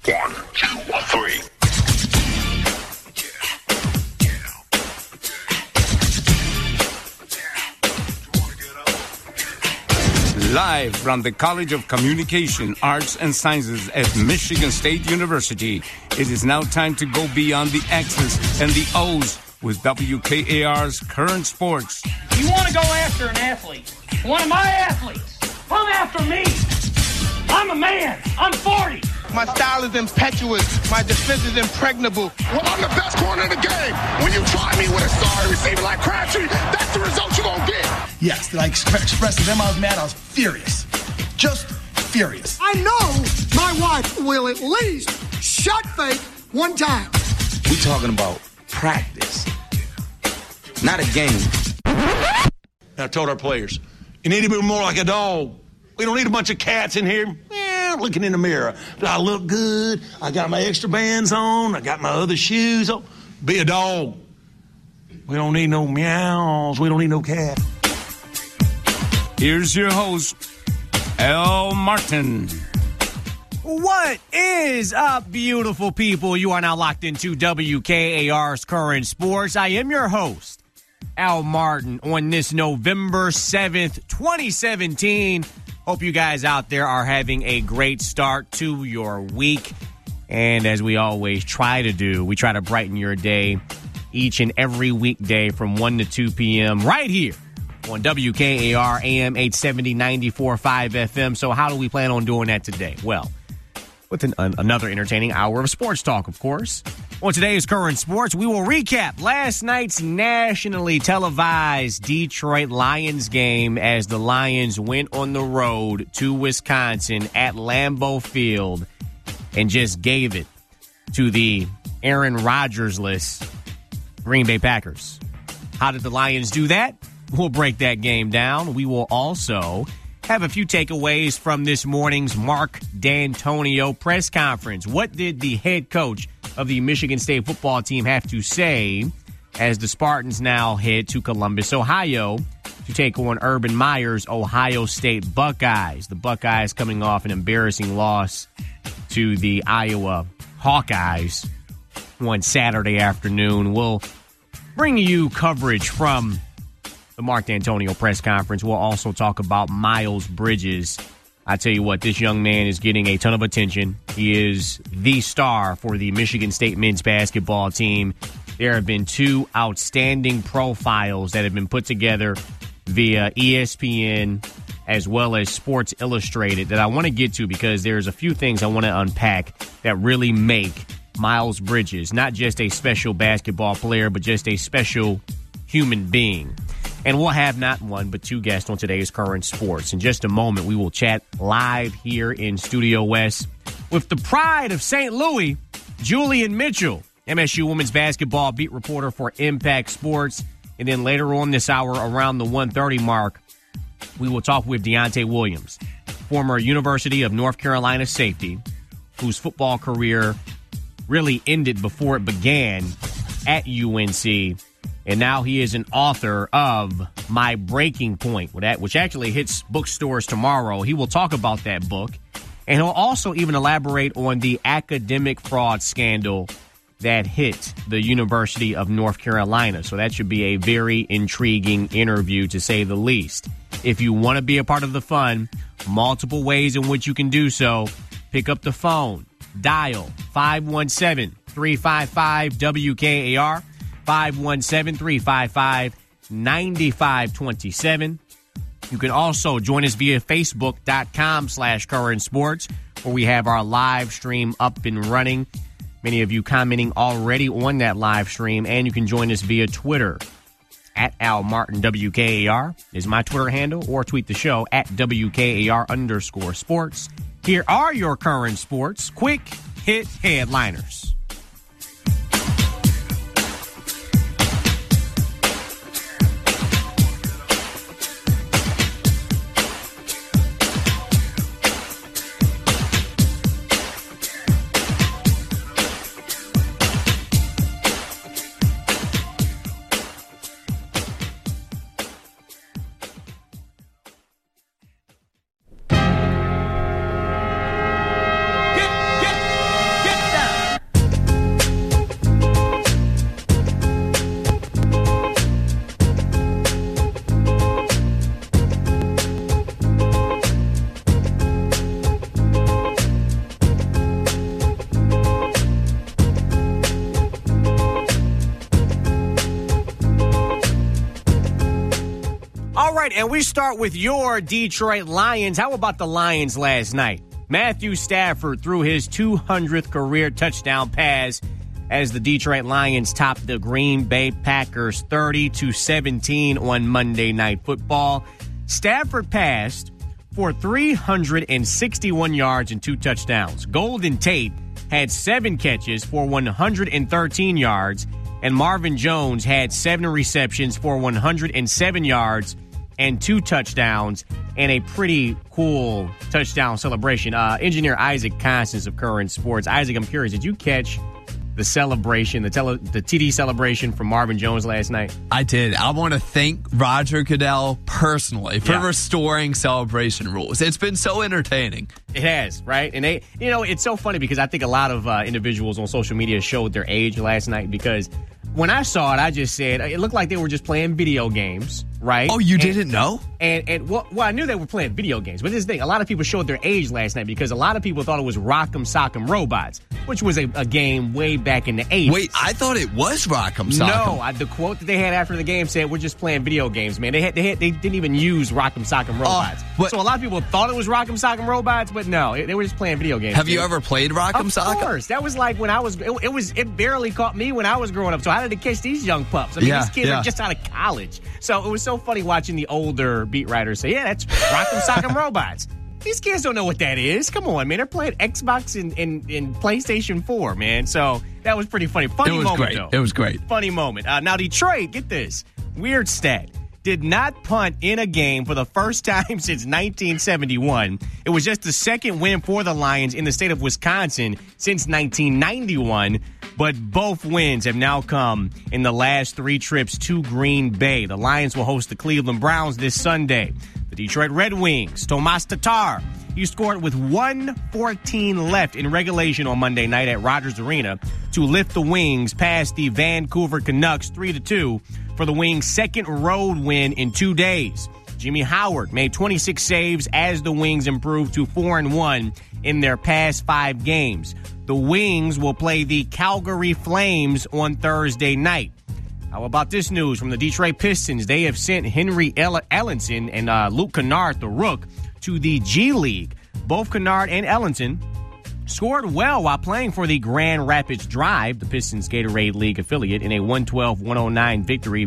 1, 2, 3. Live from the College of Communication, Arts, and Sciences at Michigan State University, it is now time to go beyond the X's and the O's with WKAR's Current Sports. You want to go after an athlete, one of my athletes, come after me. I'm a man. I'm 40. My style is impetuous. My defense is impregnable. Well, I'm the best corner in the game. When you try me with a sorry receiver like Crabtree, that's the result you're going to get. Yes, like expressive. Then I was mad. I was furious. Just furious. I know my wife will at least shot fake one time. We talking about practice, not a game. I told our players, you need to be more like a dog. We don't need a bunch of cats in here looking in the mirror. Do I look good? I got my extra bands on. I got my other shoes on. Be a dog. We don't need no meows. We don't need no cat. Here's your host, Al Martin. What is up, beautiful people? You are now locked into WKAR's Current Sports. I am your host, Al Martin, on this November 7th, 2017. Hope you guys out there are having a great start to your week. And as we always try to do, we try to brighten your day each and every weekday from 1 to 2 p.m. right here on WKAR AM 870 94.5 FM. So how do we plan on doing that today? Well, with another entertaining hour of sports talk, of course. On today's Current Sports, we will recap last night's nationally televised Detroit Lions game as the Lions went on the road to Wisconsin at Lambeau Field and just gave it to the Aaron Rodgers-less Green Bay Packers. How did the Lions do that? We'll break that game down. We will also have a few takeaways from this morning's Mark D'Antonio press conference. What did the head coach of the Michigan State football team have to say as the Spartans now head to Columbus, Ohio, to take on Urban Meyer's Ohio State Buckeyes? The Buckeyes coming off an embarrassing loss to the Iowa Hawkeyes one Saturday afternoon. We'll bring you coverage from the Mark D'Antonio press conference. We'll also talk about Miles Bridges. I tell you what, this young man is getting a ton of attention. He is the star for the Michigan State men's basketball team. There have been two outstanding profiles that have been put together via ESPN as well as Sports Illustrated that I want to get to because there's a few things I want to unpack that really make Miles Bridges not just a special basketball player, but just a special human being. And we'll have not one, but two guests on today's Current Sports. In just a moment, we will chat live here in Studio West with the pride of St. Louis, Julian Mitchell, MSU women's basketball beat reporter for Impact Sports. And then later on this hour, around the 1:30 mark, we will talk with Deontay Williams, former University of North Carolina safety, whose football career really ended before it began at UNC. And now he is an author of My Breaking Point, which actually hits bookstores tomorrow. He will talk about that book. And he'll also even elaborate on the academic fraud scandal that hit the University of North Carolina. So that should be a very intriguing interview, to say the least. If you want to be a part of the fun, multiple ways in which you can do so. Pick up the phone. Dial 517-355-WKAR. 517-355-9527. You can also join us via Facebook.com/Current Sports, where we have our live stream up and running. Many of you commenting already on that live stream. And you can join us via Twitter. At Al Martin WKAR is my Twitter handle, or tweet the show at WKAR_sports. Here are your Current Sports quick hit headliners. right, and we start with your Detroit Lions. How about the Lions last night? Matthew Stafford threw his 200th career touchdown pass as the Detroit Lions topped the Green Bay Packers 30-17 on Monday Night Football. Stafford passed for 361 yards and 2 touchdowns. Golden Tate had 7 catches for 113 yards, and Marvin Jones had 7 receptions for 107 yards and 2 touchdowns, and a pretty cool touchdown celebration. Engineer Isaac Constance of Current Sports. Isaac, I'm curious, did you catch the celebration, the TD celebration from Marvin Jones last night? I did. I want to thank Roger Goodell personally for restoring celebration rules. It's been so entertaining. It has, right? And they, it's so funny because I think a lot of individuals on social media showed their age last night, because when I saw it, I just said it looked like they were just playing video games, right? Oh, you didn't know? And well, I knew they were playing video games, but this is the thing, a lot of people showed their age last night because a lot of people thought it was Rock'em Sock'em Robots, which was a game way back in the 80s. Wait, I thought it was Rock'em Sock'em. No, the quote that they had after the game said, "We're just playing video games, man." They didn't even use Rock'em Sock'em Robots. So a lot of people thought it was Rock'em Sock'em Robots, but no, they were just playing video games. Have you ever played Rock'em Sock'em? Of course. That was like when I was, it barely caught me when I was growing up. So how did it catch these young pups? I mean, these kids are just out of college. So it was so funny watching the older beat writers say, that's Rock'em Sock'em Robots. These kids don't know what that is. Come on, man. They're playing Xbox and PlayStation 4, man. So that was pretty funny. Funny moment, great. though. It was great. Funny moment. Now, Detroit, get this. Weird stat. Did not punt in a game for the first time since 1971. It was just the second win for the Lions in the state of Wisconsin since 1991. But both wins have now come in the last 3 trips to Green Bay. The Lions will host the Cleveland Browns this Sunday. The Detroit Red Wings, Tomas Tatar, he scored with 1:14 left in regulation on Monday night at Rogers Arena to lift the Wings past the Vancouver Canucks 3-2 for the Wings' second road win in 2 days. Jimmy Howard made 26 saves as the Wings improved to 4-1 in their past 5 games. The Wings will play the Calgary Flames on Thursday night. How about this news from the Detroit Pistons? They have sent Henry Ellenson and Luke Kennard, the Rook, to the G League. Both Kennard and Ellenson scored well while playing for the Grand Rapids Drive, the Pistons Gatorade League affiliate, in a 112-109 victory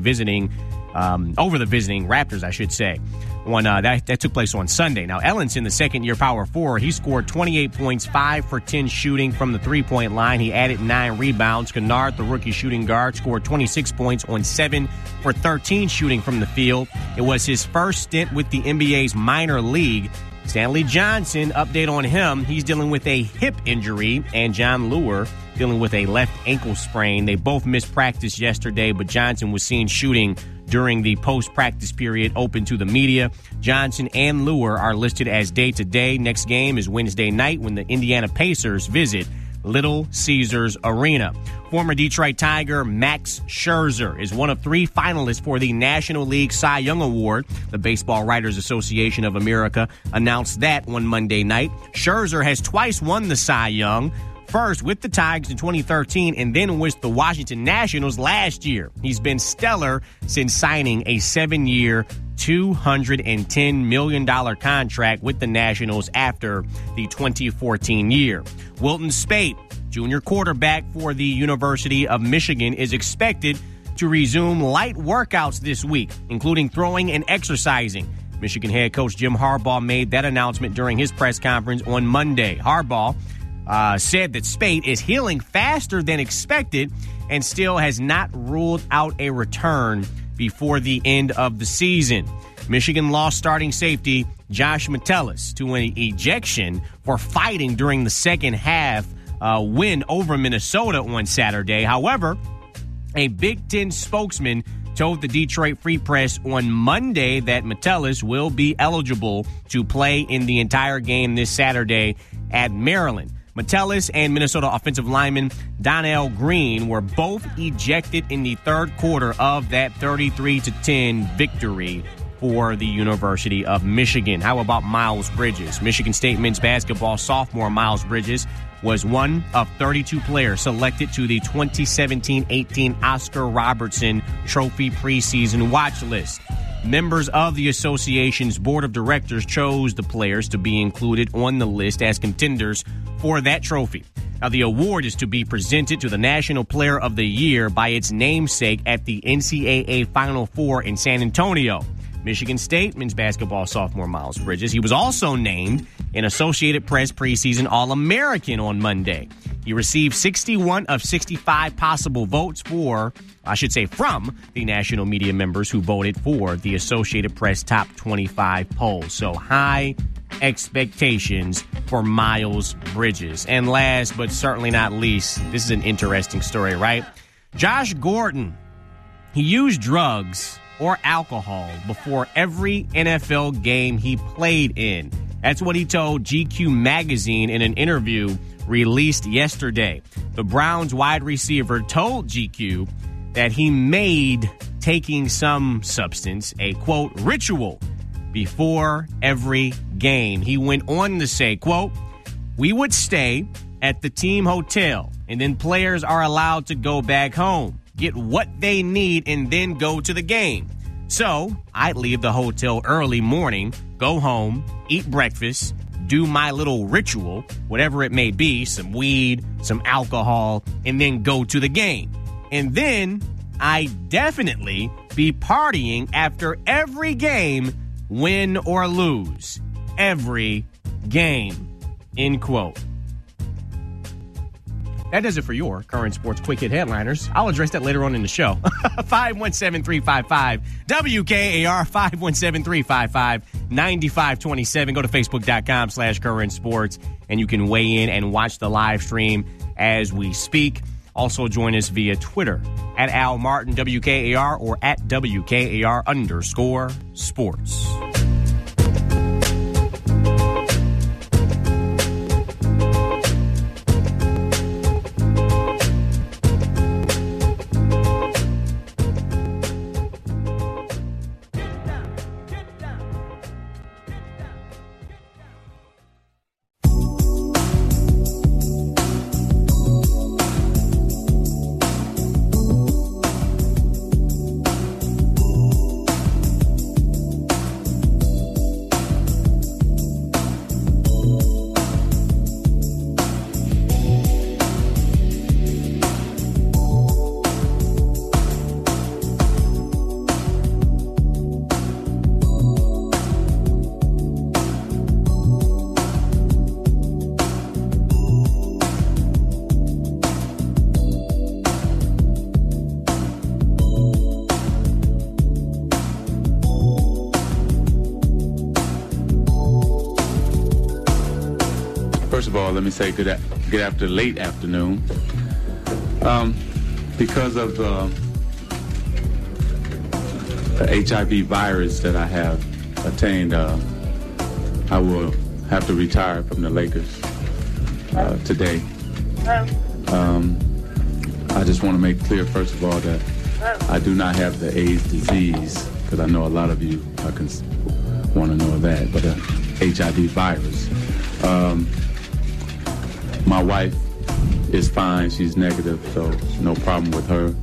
over the visiting Raptors, I should say. That took place on Sunday. Now, Ellenson, the second-year power forward, he scored 28 points, 5 for 10 shooting from the three-point line. He added 9 rebounds. Kennard, the rookie shooting guard, scored 26 points on 7 for 13 shooting from the field. It was his first stint with the NBA's minor league. Stanley Johnson, update on him. He's dealing with a hip injury, and John Lure dealing with a left ankle sprain. They both missed practice yesterday, but Johnson was seen shooting during the post-practice period open to the media. Johnson and Lure are listed as day-to-day. Next game is Wednesday night when the Indiana Pacers visit Little Caesars Arena. Former Detroit Tiger Max Scherzer is one of 3 finalists for the National League Cy Young Award. The Baseball Writers Association of America announced that on Monday night. Scherzer has twice won the Cy Young, first with the Tigers in 2013 and then with the Washington Nationals last year. He's been stellar since signing a 7-year, $210 million contract with the Nationals after the 2014 year. Wilton Speight, junior quarterback for the University of Michigan, is expected to resume light workouts this week, including throwing and exercising. Michigan head coach Jim Harbaugh made that announcement during his press conference on Monday. Harbaugh said that Speight is healing faster than expected and still has not ruled out a return before the end of the season. Michigan lost starting safety Josh Metellus to an ejection for fighting during the second half win over Minnesota on Saturday. However, a Big Ten spokesman told the Detroit Free Press on Monday that Metellus will be eligible to play in the entire game this Saturday at Maryland. Metellus and Minnesota offensive lineman Donnell Green were both ejected in the third quarter of that 33-10 victory for the University of Michigan. How about Miles Bridges? Michigan State men's basketball sophomore Miles Bridges was one of 32 players selected to the 2017-18 Oscar Robertson Trophy preseason watch list. members of the association's board of directors chose the players to be included on the list as contenders for that trophy. Now, the award is to be presented to the National Player of the Year by its namesake at the NCAA Final Four in San Antonio. Michigan State men's basketball sophomore Miles Bridges. He was also named an Associated Press preseason All-American on Monday. He received 61 of 65 possible votes from the national media members who voted for the Associated Press Top 25 poll. So high expectations for Miles Bridges. And last but certainly not least, this is an interesting story, right? Josh Gordon, he used drugs or alcohol before every NFL game he played in. That's what he told GQ magazine in an interview released yesterday. The Browns wide receiver told GQ that he made taking some substance a, quote, ritual before every game. He went on to say, quote, "We would stay at the team hotel, and then players are allowed to go back home, get what they need, and then go to the game. So I'd leave the hotel early morning, go home, eat breakfast, do my little ritual, whatever it may be, some weed, some alcohol, and then go to the game. And then I'd definitely be partying after every game, win or lose. Every game." End quote. That does it for your current sports quick hit headliners. I'll address that later on in the show. 517-355-WKAR, 517-355-9527. Go to Facebook.com/current sports, and you can weigh in and watch the live stream as we speak. Also join us via Twitter at Al Martin WKAR or at WKAR_sports. First of all, let me say good after late afternoon. Because of the HIV virus that I have attained, I will have to retire from the Lakers today. I just want to make clear, first of all, that I do not have the AIDS disease, because I know a lot of you want to know that, but HIV virus. My wife is fine. She's negative, so no problem with her.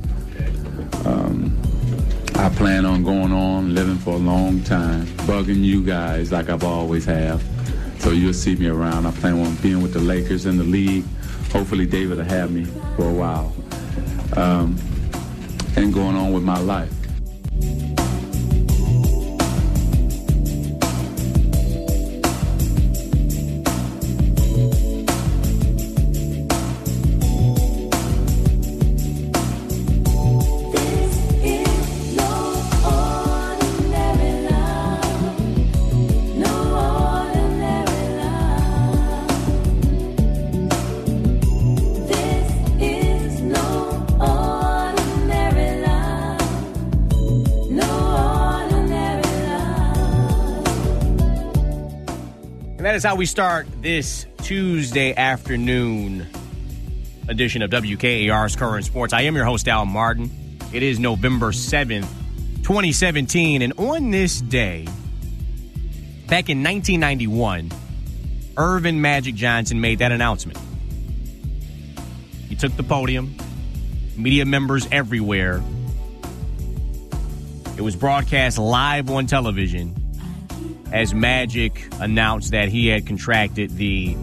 I plan on going on, living for a long time, bugging you guys like I've always have. So you'll see me around. I plan on being with the Lakers in the league. Hopefully David will have me for a while. And going on with my life. That is how we start this Tuesday afternoon edition of WKAR's Current Sports. I am your host, Al Martin. It is November 7th, 2017. And on this day, back in 1991, Earvin Magic Johnson made that announcement. He took the podium, media members everywhere. It was broadcast live on television as Magic announced that he had contracted the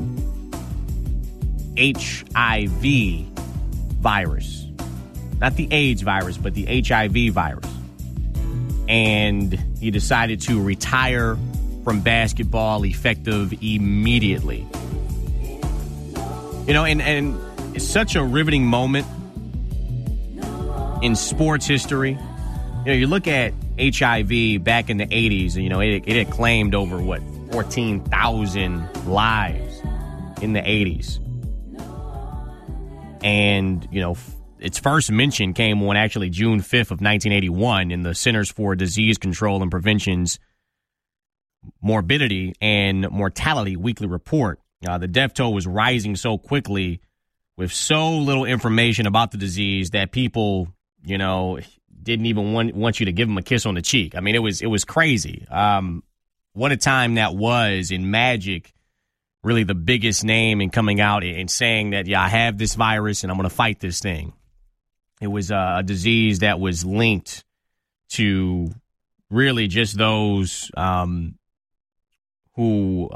HIV virus. Not the AIDS virus, but the HIV virus. And he decided to retire from basketball effective immediately. You know, and it's such a riveting moment in sports history. You know, you look at HIV back in the 80s, and, you know, it had claimed over, 14,000 lives in the 80s. And, you know, its first mention came on actually June 5th of 1981 in the Centers for Disease Control and Prevention's Morbidity and Mortality Weekly Report. The death toll was rising so quickly with so little information about the disease that people, you know, didn't even want you to give them a kiss on the cheek. I mean, it was crazy. What a time that was in Magic. Really the biggest name in coming out and saying that, yeah, I have this virus and I'm going to fight this thing. It was a disease that was linked to really just those who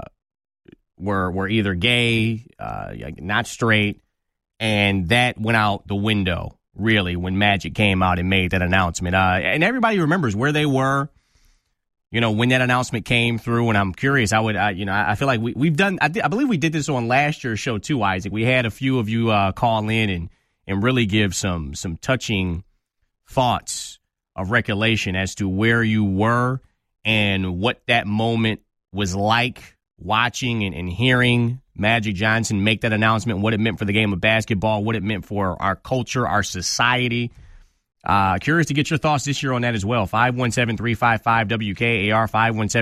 were either gay, not straight, and that went out the window, really, when Magic came out and made that announcement. And everybody remembers where they were, you know, when that announcement came through. And I'm curious, I feel like we've done, I believe we did this on last year's show too, Isaac. We had a few of you call in and really give some touching thoughts of recollection as to where you were and what that moment was like, watching and hearing Magic Johnson make that announcement, what it meant for the game of basketball, what it meant for our culture, our society. Curious to get your thoughts this year on that as well. 517-355-WKAR,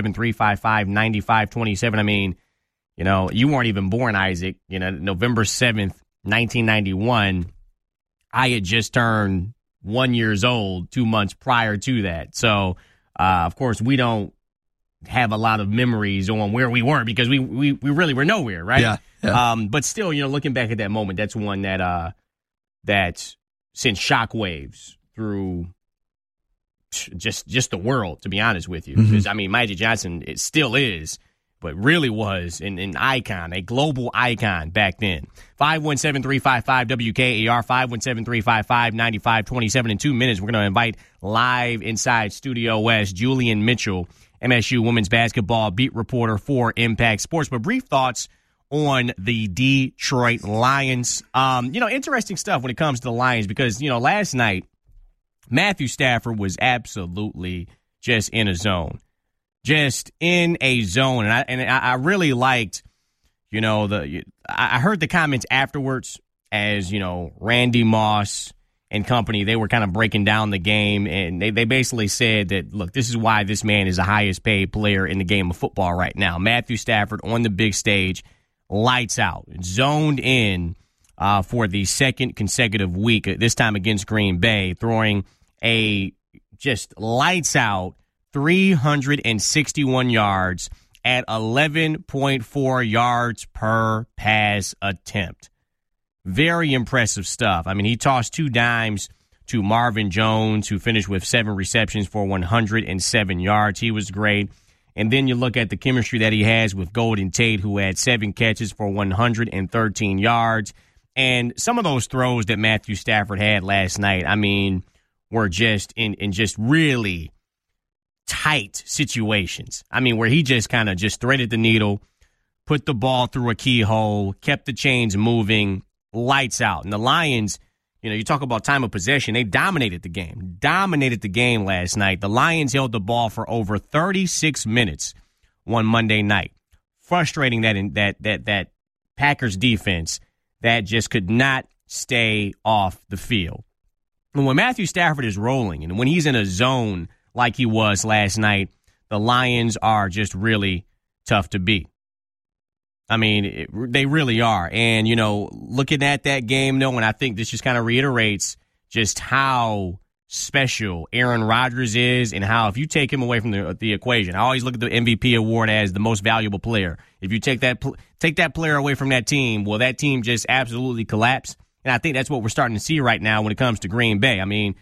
517-355-9527. I mean, you know, you weren't even born, Isaac. You know, November 7th, 1991, I had just turned 1 year old 2 months prior to that. So, of course, we don't have a lot of memories on where we were because we really were nowhere, right? Yeah. But still, you know, looking back at that moment, that's one that sent shockwaves through just the world, to be honest with you. Because, I mean, Magic Johnson, it still is, but really was an icon, a global icon back then. 517-355-WKAR, 517-355-9527. In 2 minutes, we're going to invite live inside Studio West, Julian Mitchell, MSU women's basketball beat reporter for Impact Sports. But brief thoughts on the Detroit Lions. You know, interesting stuff when it comes to the Lions because, you know, last night, Matthew Stafford was absolutely just in a zone. Just in a zone. And I really liked, you know, I heard the comments afterwards as, you know, Randy Moss and company, they were kind of breaking down the game, and they basically said that, look, this is why this man is the highest paid player in the game of football right now. Matthew Stafford on the big stage, lights out, zoned in for the second consecutive week, this time against Green Bay, throwing a just lights out 361 yards at 11.4 yards per pass attempt. Very impressive stuff. I mean, he tossed 2 dimes to Marvin Jones, who finished with 7 receptions for 107 yards. He was great. And then you look at the chemistry that he has with Golden Tate, who had 7 catches for 113 yards. And some of those throws that Matthew Stafford had last night, I mean, were just in just really tight situations. I mean, where he just kind of just threaded the needle, put the ball through a keyhole, kept the chains moving, lights out. And the Lions, you know, you talk about time of possession, they dominated the game last night. The Lions held the ball for over 36 minutes one Monday night, frustrating that Packers defense that just could not stay off the field. And when Matthew Stafford is rolling and when he's in a zone like he was last night, the Lions are just really tough to beat. I mean, they really are. And, you know, looking at that game, though, and I think this just kind of reiterates just how special Aaron Rodgers is and how if you take him away from the equation, I always look at the MVP award as the most valuable player. If you take that player away from that team, well, that team just absolutely collapse. And I think that's what we're starting to see right now when it comes to Green Bay. I mean,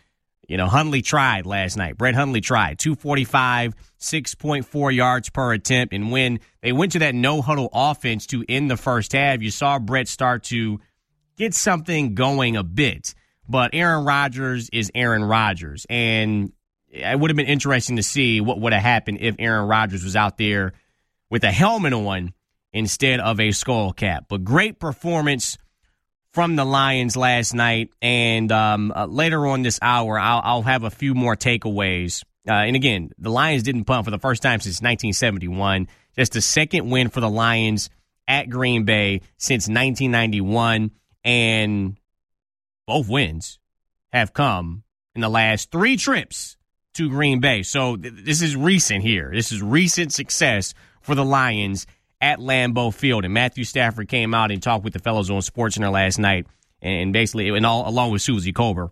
Hundley tried last night. Brett Hundley tried. 245, 6.4 yards per attempt. And when they went to that no-huddle offense to end the first half, you saw Brett start to get something going a bit. But Aaron Rodgers is Aaron Rodgers. And it would have been interesting to see what would have happened if Aaron Rodgers was out there with a helmet on instead of a skull cap. But great performance from the Lions last night, and later on this hour, I'll have a few more takeaways. And again, the Lions didn't punt for the first time since 1971. Just the second win for the Lions at Green Bay since 1991, and both wins have come in the last 3 trips to Green Bay. So this is recent here. This is recent success for the Lions at Lambeau Field. And Matthew Stafford came out and talked with the fellows on SportsCenter last night, and basically, along with Susie Colbert,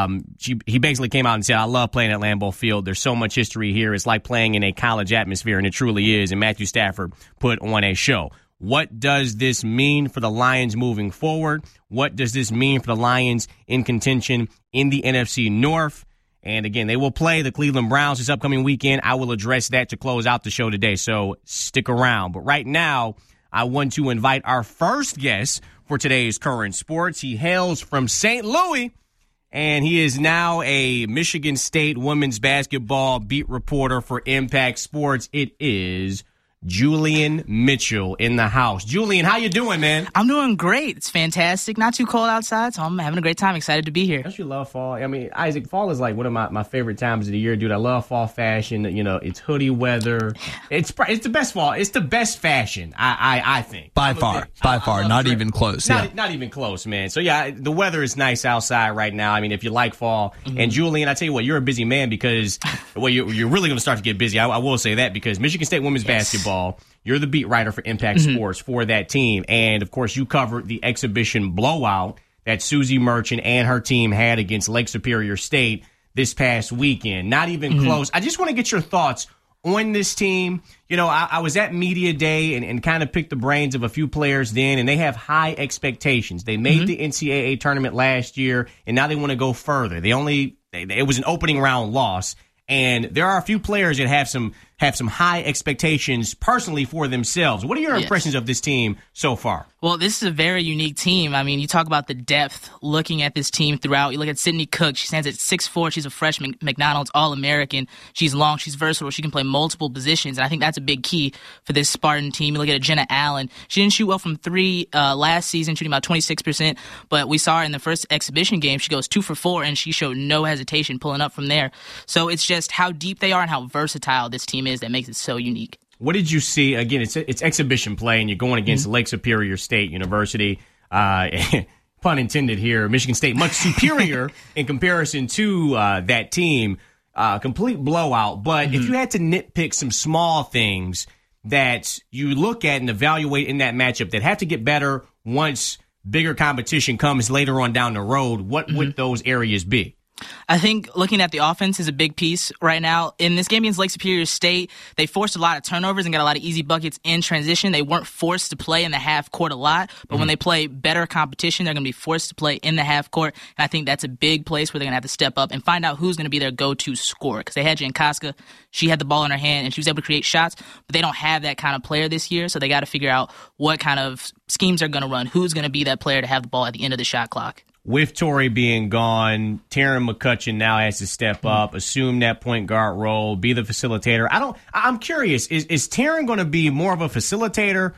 he basically came out and said, I love playing at Lambeau Field. There's so much history here. It's like playing in a college atmosphere, and it truly is. And Matthew Stafford put on a show. What does this mean for the Lions moving forward? What does this mean for the Lions in contention in the NFC North? And again, they will play the Cleveland Browns this upcoming weekend. I will address that to close out the show today, so stick around. But right now, I want to invite our first guest for today's Current Sports. He hails from St. Louis, and he is now a Michigan State women's basketball beat reporter for Impact Sports. It is Julian Mitchell in the house. Julian, how you doing, man? I'm doing great. It's fantastic. Not too cold outside, so I'm having a great time. Excited to be here. Don't you love fall? I mean, Isaac, fall is like one of my favorite times of the year, dude. I love fall fashion. It's hoodie weather. It's the best fall. It's the best fashion, I think. By far. Not even close. Not even close, man. So, yeah, the weather is nice outside right now. I mean, if you like fall. Mm-hmm. And, Julian, I tell you what, you're a busy man because, you're really going to start to get busy. I will say that because Michigan State women's basketball, you're the beat writer for Impact Sports for that team. And, of course, you covered the exhibition blowout that Susie Merchant and her team had against Lake Superior State this past weekend. Not even close. I just want to get your thoughts on this team. I was at Media Day and kind of picked the brains of a few players then, and they have high expectations. They made the NCAA tournament last year, and now they want to go further. It was an opening round loss. And there are a few players that have some high expectations personally for themselves. What are your impressions of this team so far? Well, this is a very unique team. I mean, you talk about the depth looking at this team throughout. You look at Sydney Cook. She stands at 6'4". She's a freshman McDonald's All-American. She's long. She's versatile. She can play multiple positions. And I think that's a big key for this Spartan team. You look at Jenna Allen. She didn't shoot well from 3 last season, shooting about 26%. But we saw her in the first exhibition game. She goes 2 for 4, and she showed no hesitation pulling up from there. So it's just how deep they are and how versatile this team is that makes it so unique. What did you see? Again, it's exhibition play, and you're going against Lake Superior State University. Pun intended here. Michigan State much superior in comparison to that team. Complete blowout. But if you had to nitpick some small things that you look at and evaluate in that matchup that have to get better once bigger competition comes later on down the road, what would those areas be? I think looking at the offense is a big piece right now. In this game against Lake Superior State, they forced a lot of turnovers and got a lot of easy buckets in transition. They weren't forced to play in the half court a lot, but when they play better competition, they're going to be forced to play in the half court. And I think that's a big place where they're going to have to step up and find out who's going to be their go-to scorer. Because they had Jen Koska. She had the ball in her hand, and she was able to create shots, but they don't have that kind of player this year, so they got to figure out what kind of schemes they're going to run, who's going to be that player to have the ball at the end of the shot clock. With Tori being gone, Taryn McCutcheon now has to step up, assume that point guard role, be the facilitator. I'm curious, is Taryn going to be more of a facilitator,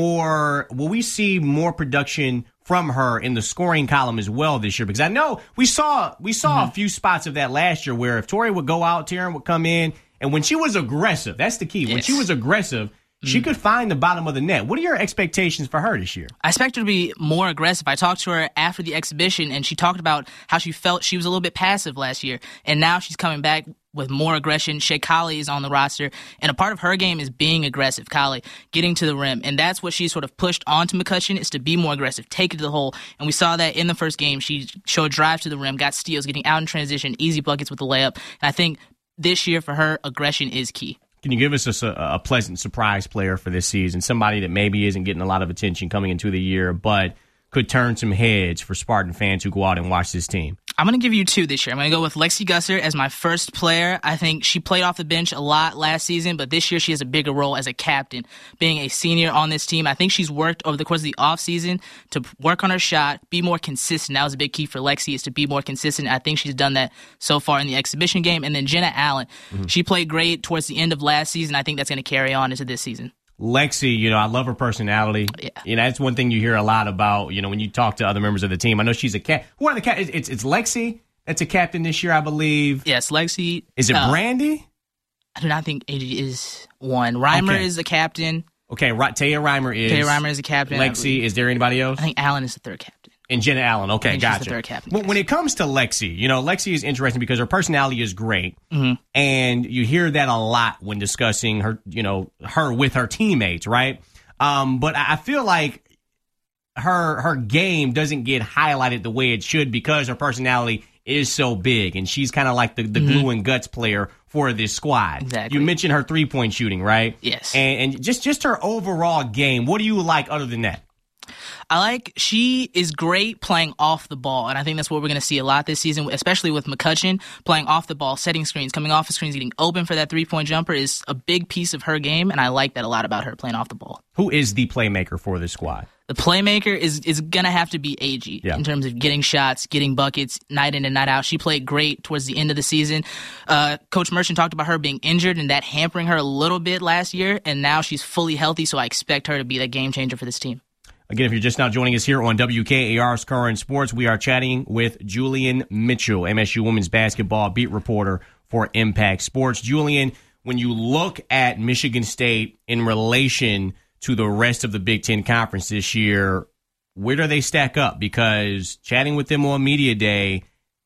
or will we see more production from her in the scoring column as well this year? Because I know we saw a few spots of that last year where if Tori would go out, Taryn would come in, and when she was aggressive, that's the key. When she was aggressive, she could find the bottom of the net. What are your expectations for her this year? I expect her to be more aggressive. I talked to her after the exhibition, and she talked about how she felt she was a little bit passive last year, and now she's coming back with more aggression. Shea Colley is on the roster, and a part of her game is being aggressive, Colley, getting to the rim, and that's what she sort of pushed onto McCutcheon, is to be more aggressive, take it to the hole, and we saw that in the first game. She showed drive to the rim, got steals, getting out in transition, easy buckets with the layup, and I think this year for her, aggression is key. Can you give us a pleasant surprise player for this season, somebody that maybe isn't getting a lot of attention coming into the year, but could turn some heads for Spartan fans who go out and watch this team? I'm going to give you 2 this year. I'm going to go with Lexi Gusser as my first player. I think she played off the bench a lot last season, but this year she has a bigger role as a captain, being a senior on this team. I think she's worked over the course of the offseason to work on her shot, be more consistent. That was a big key for Lexi, is to be more consistent. I think she's done that so far in the exhibition game. And then Jenna Allen, she played great towards the end of last season. I think that's going to carry on into this season. Lexi, I love her personality. Yeah. That's one thing you hear a lot about, when you talk to other members of the team. I know she's a cat. Who are the cat? It's Lexi that's a captain this year, I believe. Yes, Lexi. Is it Brandy? I do not think AG is one. Reimer is the captain. Okay, Taya Reimer is. Taya Reimer is the captain. Lexi, is there anybody else? I think Allen is the third captain. And Jenna Allen. Okay, gotcha. She's the third captain. Well, when it comes to Lexi, Lexi is interesting because her personality is great. And you hear that a lot when discussing her, her with her teammates, right? But I feel like her game doesn't get highlighted the way it should because her personality is so big. And she's kind of like the glue and guts player for this squad. Exactly. You mentioned her 3-point shooting, right? Yes. And just her overall game. What do you like other than that? She is great playing off the ball, and I think that's what we're going to see a lot this season, especially with McCutcheon playing off the ball, setting screens, coming off of screens, getting open for that 3-point jumper is a big piece of her game, and I like that a lot about her playing off the ball. Who is the playmaker for this squad? The playmaker is going to have to be AG in terms of getting shots, getting buckets, night in and night out. She played great towards the end of the season. Coach Merchant talked about her being injured and that hampering her a little bit last year, and now she's fully healthy, so I expect her to be the game changer for this team. Again, if you're just now joining us here on WKAR's Current Sports, we are chatting with Julian Mitchell, MSU women's basketball beat reporter for Impact Sports. Julian, when you look at Michigan State in relation to the rest of the Big Ten Conference this year, where do they stack up? Because chatting with them on Media Day,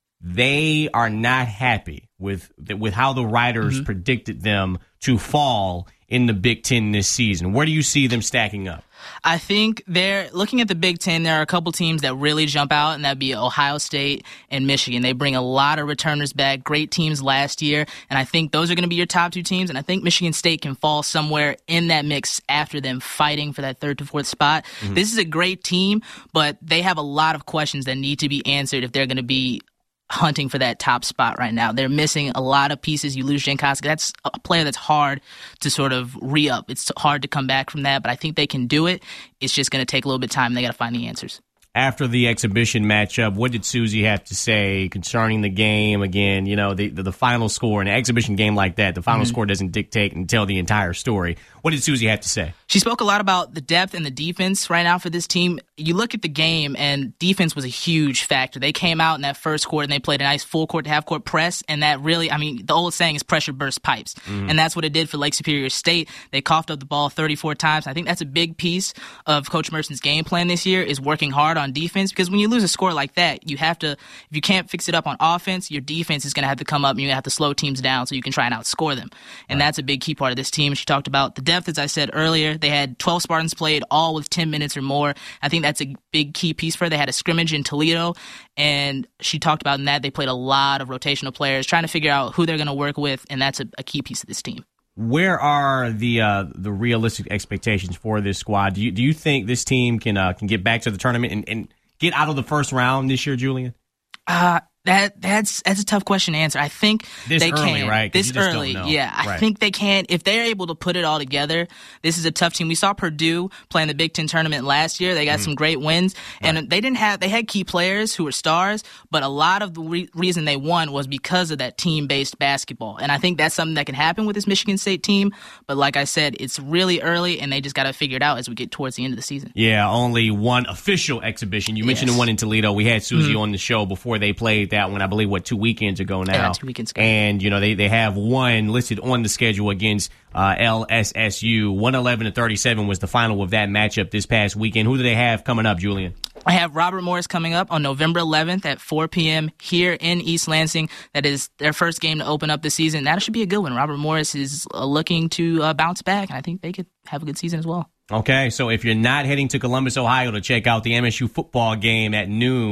they are not happy with how the writers predicted them to fall in the Big Ten this season. Where do you see them stacking up? I think they're looking at the Big Ten. There are a couple teams that really jump out, and that'd be Ohio State and Michigan. They bring a lot of returners back, great teams last year, and I think those are going to be your top 2 teams, and I think Michigan State can fall somewhere in that mix after them fighting for that 3rd to 4th spot. This is a great team, but they have a lot of questions that need to be answered if they're going to be hunting for that top spot right now. They're missing a lot of pieces. You lose Jen Koska. That's a player that's hard to sort of re-up. It's hard to come back from that, but I think they can do it. It's just going to take a little bit of time, and they got to find the answers. After the exhibition matchup, what did Susie have to say concerning the game? Again, the final score in an exhibition game like that, the final score doesn't dictate and tell the entire story. What did Susie have to say? She spoke a lot about the depth and the defense right now for this team. You look at the game, and defense was a huge factor. They came out in that first quarter, and they played a nice full-court to half-court press, and that really, the old saying is pressure bursts pipes, and that's what it did for Lake Superior State. They coughed up the ball 34 times. I think that's a big piece of Coach Merchant's game plan this year is working hard on defense, because when you lose a score like that, you have to, if you can't fix it up on offense, your defense is going to have to come up, and you're going to have to slow teams down so you can try and outscore them, and that's a big key part of this team. She talked about the depth, as I said earlier. They had 12 Spartans played, all with 10 minutes or more. I think that's a big key piece for her. They had a scrimmage in Toledo, and she talked about in that they played a lot of rotational players, trying to figure out who they're going to work with, and that's a key piece of this team. Where are the realistic expectations for this squad? Do you think this team can get back to the tournament and get out of the first round this year, Julian? That's a tough question to answer. I think this they early, can. Right? This early, yeah. I think they can. If they're able to put it all together, this is a tough team. We saw Purdue playing the Big Ten tournament last year. They got some great wins, and they had key players who were stars, but a lot of the reason they won was because of that team-based basketball. And I think that's something that can happen with this Michigan State team. But like I said, it's really early, and they just got to figure it out as we get towards the end of the season. Yeah, only one official exhibition. You mentioned the one in Toledo. We had Susie on the show before they played that one, I believe, 2 weekends ago now. Yeah, 2 weekends ago. And, they have one listed on the schedule against LSSU. 111-37 was the final of that matchup this past weekend. Who do they have coming up, Julian? I have Robert Morris coming up on November 11th at 4 p.m. here in East Lansing. That is their first game to open up the season. That should be a good one. Robert Morris is looking to bounce back, and I think they could have a good season as well. Okay, so if you're not heading to Columbus, Ohio to check out the MSU football game at noon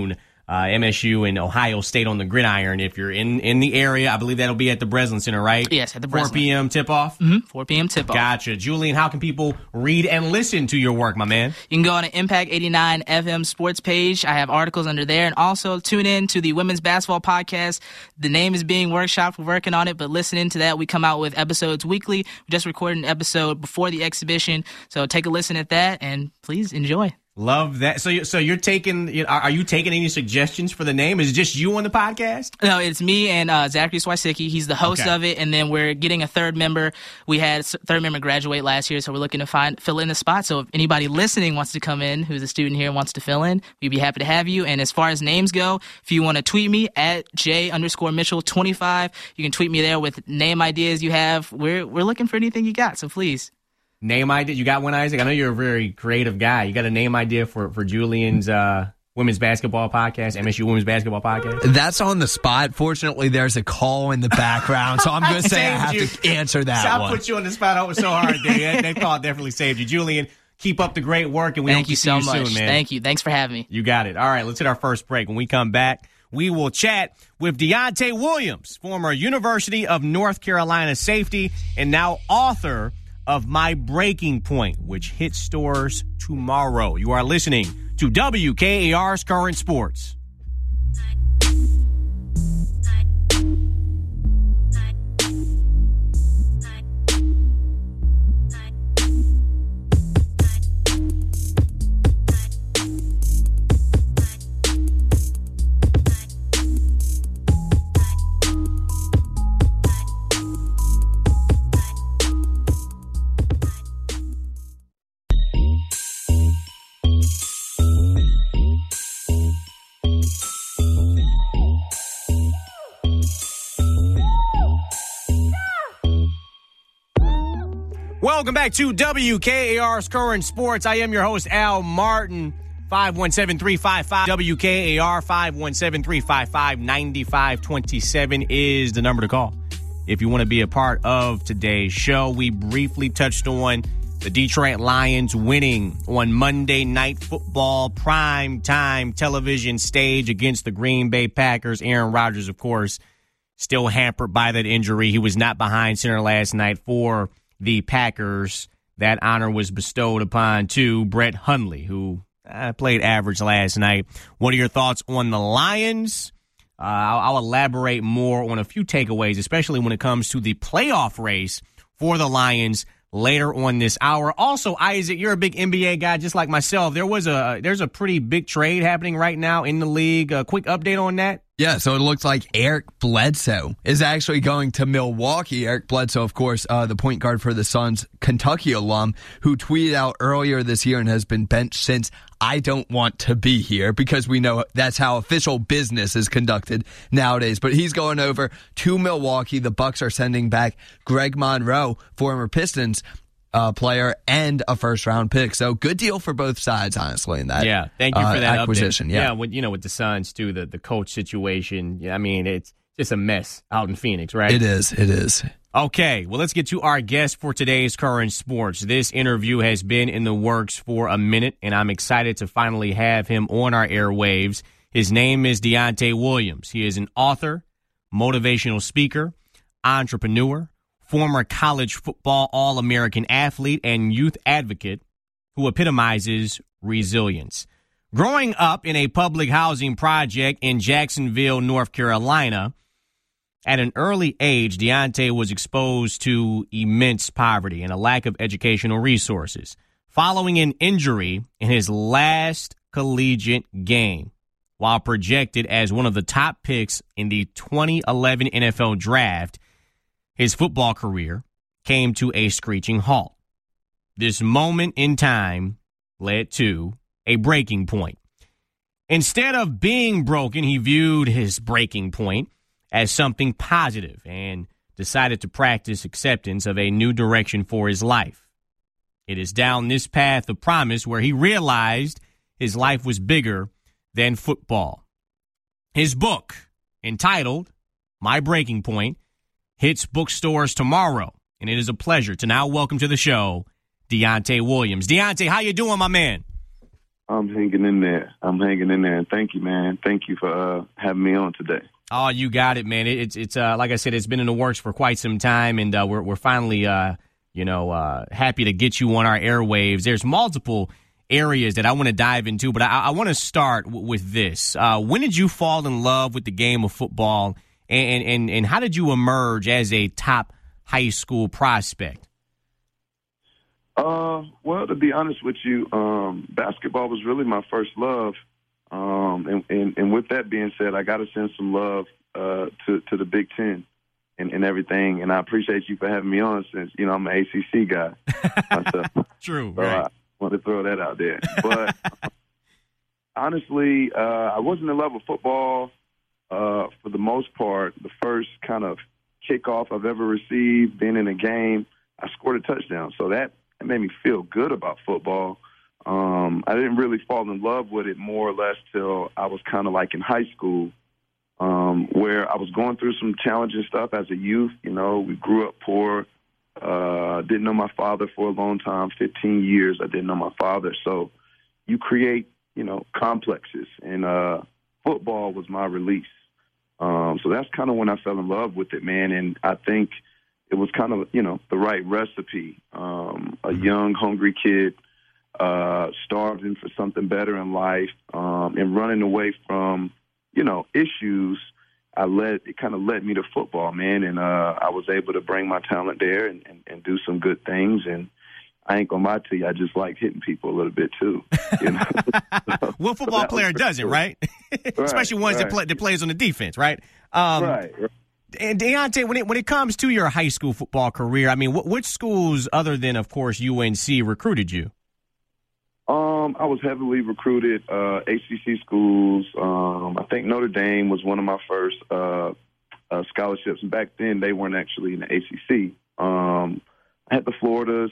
MSU and Ohio State on the gridiron. If you're in the area, I believe that'll be at the Breslin Center, right? Yes, at the Breslin. 4 p.m. tip-off? 4 p.m. tip-off. Gotcha. Julian, how can people read and listen to your work, my man? You can go on the Impact 89 FM sports page. I have articles under there. And also tune in to the Women's Basketball Podcast. The name is being workshopped. We're working on it, but listen into that. We come out with episodes weekly. We just recorded an episode before the exhibition. So take a listen at that, and please enjoy. Love that. So you're taking, are you taking any suggestions for the name? Is it just you on the podcast? No, it's me and Zachary Swysicki. He's the host of it, and then we're getting a third member. We had a third member graduate last year, so we're looking to fill in the spot. So if anybody listening wants to come in, who's a student here and wants to fill in, we'd be happy to have you. And as far as names go, if you want to tweet me at J_Mitchell25, you can tweet me there with name ideas you have. We're looking for anything you got, so please. Name idea? You got one, Isaac? I know you're a very creative guy. You got a name idea for Julian's women's basketball podcast, MSU women's basketball podcast? That's on the spot. Fortunately, there's a call in the background, so I'm going to say I have to answer that one. I put you on the spot so hard, Dave. That call definitely saved you. Julian, keep up the great work, and we hope to see you soon, man. Thank you. Thanks for having me. You got it. All right, let's hit our first break. When we come back, we will chat with Deontay Williams, former University of North Carolina safety and now author of My Breaking Point, which hits stores tomorrow. You are listening to WKAR's Current Sports. Welcome back to WKAR's Current Sports. I am your host, Al Martin. 517-355 WKAR 517-355-9527 is the number to call if you want to be a part of today's show. We briefly touched on the Detroit Lions winning on Monday Night Football prime time television stage against the Green Bay Packers. Aaron Rodgers, of course, still hampered by that injury. He was not behind center last night for the Packers. That honor was bestowed upon to Brett Hundley, who played average last night. What are your thoughts on the Lions? I'll elaborate more on a few takeaways, especially when it comes to the playoff race for the Lions later on this hour. Also, Isaac, you're a big NBA guy just like myself. There's a pretty big trade happening right now in the league. A quick update on that? Yeah, so it looks like Eric Bledsoe is actually going to Milwaukee. Eric Bledsoe, of course, the point guard for the Suns, Kentucky alum, who tweeted out earlier this year and has been benched since, "I don't want to be here," because we know that's how official business is conducted nowadays. But he's going over to Milwaukee. The Bucks are sending back Greg Monroe, former Pistons player, and a first-round pick. So good deal for both sides, honestly, in that thank you for that acquisition. Update. With the Suns, too, the coach situation, I mean, it's just a mess out in Phoenix, right? It is. Okay, well, let's get to our guest for today's Current Sports. This interview has been in the works for a minute, and I'm excited to finally have him on our airwaves. His name is Deontay Williams. He is an author, motivational speaker, entrepreneur, former college football All-American athlete, and youth advocate who epitomizes resilience. Growing up in a public housing project in Jacksonville, North Carolina, at an early age, Deontay was exposed to immense poverty and a lack of educational resources. Following an injury in his last collegiate game, while projected as one of the top picks in the 2011 NFL Draft, his football career came to a screeching halt. This moment in time led to a breaking point. Instead of being broken, he viewed his breaking point as something positive and decided to practice acceptance of a new direction for his life. It is down this path of promise where he realized his life was bigger than football. His book, entitled My Breaking Point, hits bookstores tomorrow, and it is a pleasure to now welcome to the show Deontay Williams. Deontay, how you doing, my man? I'm hanging in there. And thank you, man. Thank you for having me on today. Oh, you got it, man. It's like I said, it's been in the works for quite some time, and we're finally happy to get you on our airwaves. There's multiple areas that I want to dive into, but I want to start with this. When did you fall in love with the game of football, and how did you emerge as a top high school prospect? Well, to be honest with you, basketball was really my first love. And with that being said, I got to send some love to the Big Ten and everything. And I appreciate you for having me on since, I'm an ACC guy myself. True, so right. I want to throw that out there. But honestly, I wasn't in love with football for the most part. The first kind of kickoff I've ever received, being in a game, I scored a touchdown. So that made me feel good about football. I didn't really fall in love with it more or less till I was kind of like in high school, where I was going through some challenging stuff as a youth. We grew up poor, didn't know my father for a long time, 15 years I didn't know my father. So you create, complexes, and football was my release. So that's kind of when I fell in love with it, man, and I think it was kind of, the right recipe. A young, hungry kid, starving for something better in life, and running away from, issues. It kind of led me to football, man, and I was able to bring my talent there and do some good things. And I ain't gonna lie to you, I just like hitting people a little bit too. What football player doesn't, right? Especially ones that plays on the defense, right? Right. And Deontay, when it comes to your high school football career, I mean, which schools other than, of course, UNC recruited you? I was heavily recruited, HCC schools. I think Notre Dame was one of my first scholarships. And back then, they weren't actually in the ACC. I had the Floridas,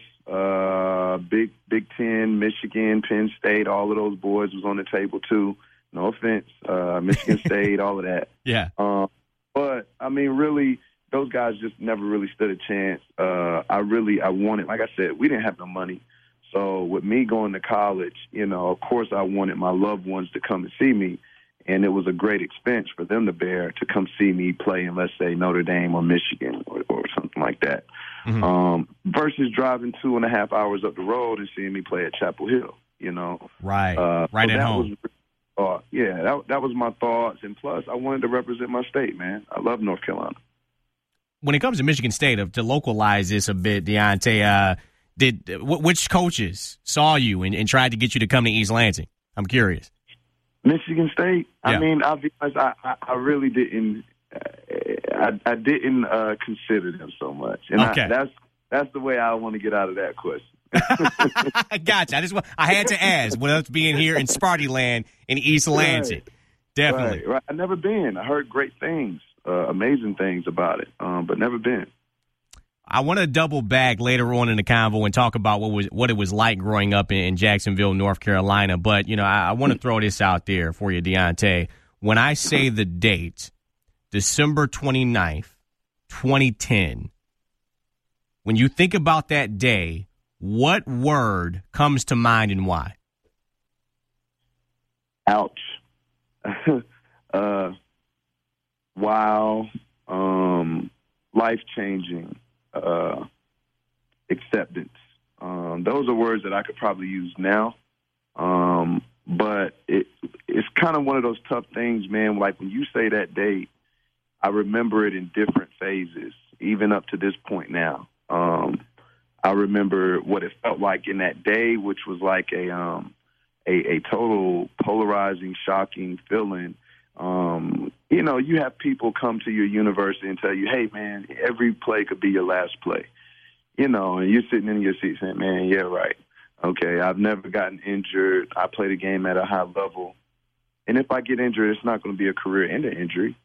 Big Ten, Michigan, Penn State. All of those boys was on the table too. No offense, Michigan State, all of that. Yeah. But I mean, really, those guys just never really stood a chance. I wanted, like I said, we didn't have no money. So with me going to college, of course I wanted my loved ones to come and see me. And it was a great expense for them to bear to come see me play in, let's say, Notre Dame or Michigan or something like that. Mm-hmm. Versus driving 2.5 hours up the road and seeing me play at Chapel Hill, Right. Right at home. That was my thoughts. And plus, I wanted to represent my state, man. I love North Carolina. When it comes to Michigan State, to localize this a bit, Deontay, which coaches saw you and tried to get you to come to East Lansing? I'm curious. Michigan State. Yeah. I mean, I'll be honest, I really didn't. I didn't consider them so much, and okay. That's the way I want to get out of that question. Gotcha. I had to ask. With us being here in Sparty Land in East Lansing, definitely. Right. I've never been. I heard great things, amazing things about it, but never been. I want to double back later on in the convo and talk about what it was like growing up in Jacksonville, North Carolina. But, I want to throw this out there for you, Deontay. When I say the date, December 29th, 2010, when you think about that day, what word comes to mind and why? Ouch. Wow. Life-changing. Acceptance. Those are words that I could probably use now. But it's kind of one of those tough things, man. Like when you say that date, I remember it in different phases, even up to this point now. I remember what it felt like in that day, which was like a total polarizing, shocking feeling. You have people come to your university and tell you, hey, man, every play could be your last play. And you're sitting in your seat saying, man, yeah, right. Okay, I've never gotten injured. I play the game at a high level. And if I get injured, it's not going to be a career-ending injury,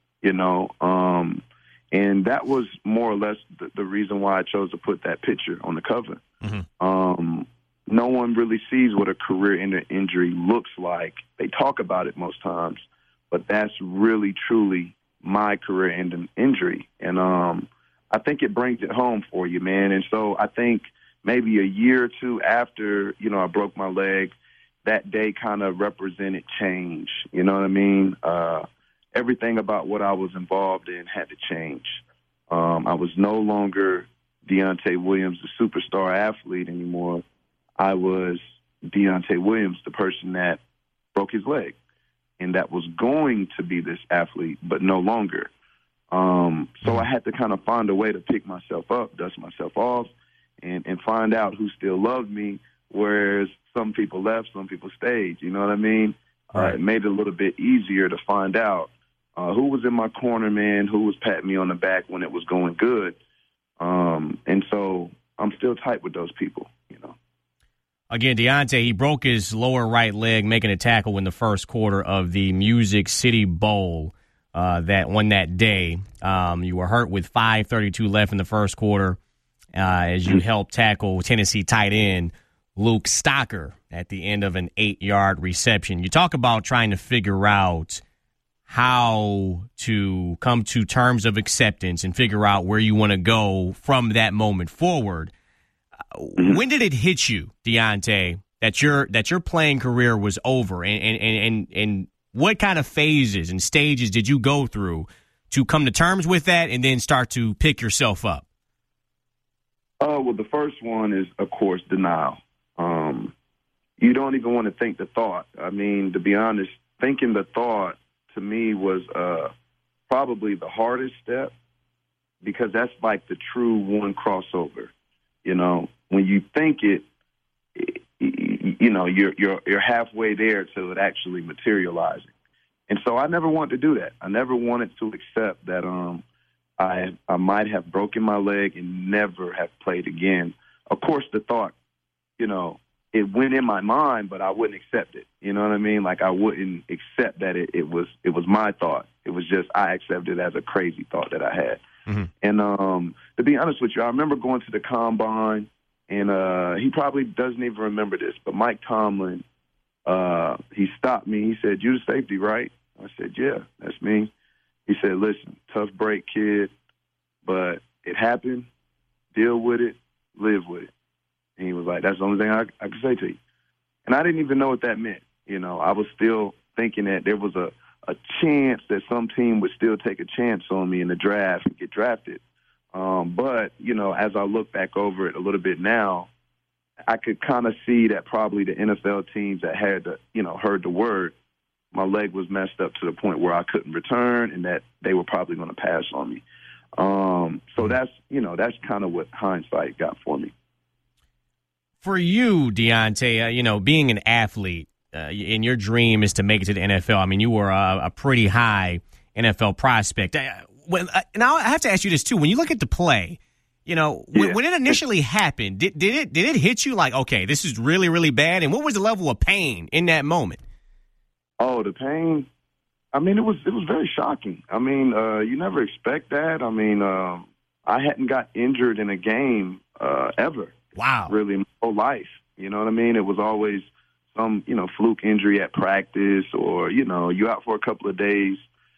And that was more or less the reason why I chose to put that picture on the cover. Mm-hmm. No one really sees what a career-ending injury looks like. They talk about it most times. But that's really, truly my career-ending injury. And I think it brings it home for you, man. And so I think maybe a year or two after, I broke my leg, that day kind of represented change. You know what I mean? Everything about what I was involved in had to change. I was no longer Deontay Williams, the superstar athlete anymore. I was Deontay Williams, the person that broke his leg and that was going to be this athlete, but no longer. So I had to kind of find a way to pick myself up, dust myself off, and find out who still loved me, whereas some people left, some people stayed. You know what I mean? Right. It made it a little bit easier to find out who was in my corner, man, who was patting me on the back when it was going good. And so I'm still tight with those people, you know. Again, Deontay, he broke his lower right leg making a tackle in the first quarter of the Music City Bowl that day. You were hurt with 5:32 left in the first quarter as you helped tackle Tennessee tight end Luke Stocker at the end of an 8-yard reception. You talk about trying to figure out how to come to terms of acceptance and figure out where you want to go from that moment forward. When did it hit you, Deontay, that your playing career was over, and what kind of phases and stages did you go through to come to terms with that and then start to pick yourself up? Well, the first one is, of course, denial. You don't even want to think the thought. I mean, to be honest, thinking the thought to me was probably the hardest step, because that's like the true one crossover. You know, when you think it, you know, you're halfway there till it actually materializing. And so I never wanted to do that. I never wanted to accept that I might have broken my leg and never have played again. Of course, the thought, you know, it went in my mind, but I wouldn't accept it. You know what I mean? Like, I wouldn't accept that it was my thought. It was just, I accepted it as a crazy thought that I had. Mm-hmm. And to be honest with you, I remember going to the combine, and he probably doesn't even remember this, but Mike Tomlin, he stopped me. He said, "You the safety, right?" I said, "Yeah, that's me." He said, "Listen, tough break, kid, but it happened. Deal with it. Live with it." And he was like, "That's the only thing I could say to you." And I didn't even know what that meant. You know, I was still thinking that there was a chance that some team would still take a chance on me in the draft and get drafted. But, you know, as I look back over it a little bit now, I could kind of see that probably the NFL teams that had, heard the word, my leg was messed up to the point where I couldn't return, and that they were probably going to pass on me. So that's kind of what hindsight got for me. For you, Deontay, being an athlete, and your dream is to make it to the NFL. I mean, you were a pretty high NFL prospect. Now I have to ask you this too. When you look at the play, when it initially happened, did it hit you like, okay, this is really, really bad? And what was the level of pain in that moment? Oh, the pain. I mean, it was very shocking. I mean, you never expect that. I mean, I hadn't got injured in a game ever. Wow. Really, my whole life. You know what I mean? It was always some, fluke injury at practice, or, you out for a couple of days.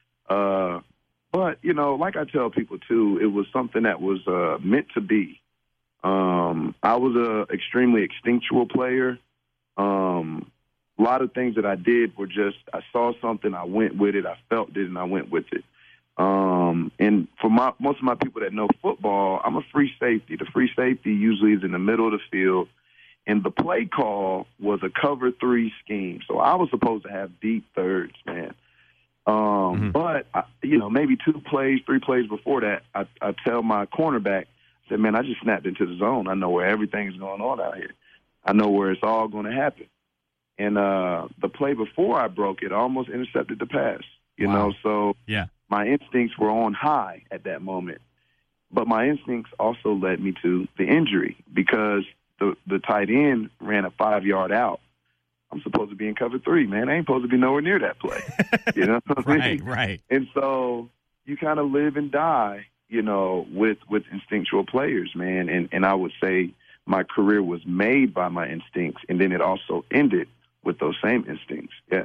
But, like I tell people, too, it was something that was meant to be. I was a extremely instinctual player. A lot of things that I did were just, I saw something, I went with it, I felt it, and I went with it. And for most of my people that know football, I'm a free safety. The free safety usually is in the middle of the field. And the play call was a cover 3 scheme. So I was supposed to have deep thirds, man. But, maybe 2 plays, 3 plays before that, I tell my cornerback, I said, man, I just snapped into the zone. I know where everything's going on out here. I know where it's all going to happen. And the play before I broke it, I almost intercepted the pass, So yeah. My instincts were on high at that moment. But my instincts also led me to the injury, because the tight end ran a 5-yard out. I'm supposed to be in cover 3, man. I ain't supposed to be nowhere near that play. You know what I mean? Right. And so you kind of live and die, with instinctual players, man. And I would say my career was made by my instincts, and then it also ended with those same instincts. Yeah.